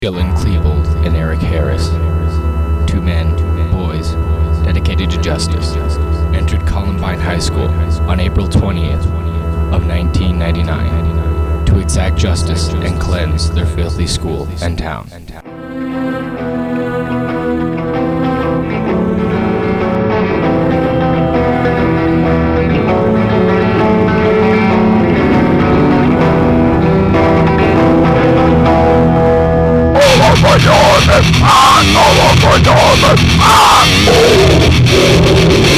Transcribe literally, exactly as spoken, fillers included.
Dylan Klebold and Eric Harris, two men, boys, dedicated to justice, entered Columbine High School on April twentieth of nineteen ninety-nine to exact justice and cleanse their filthy school and town. All of my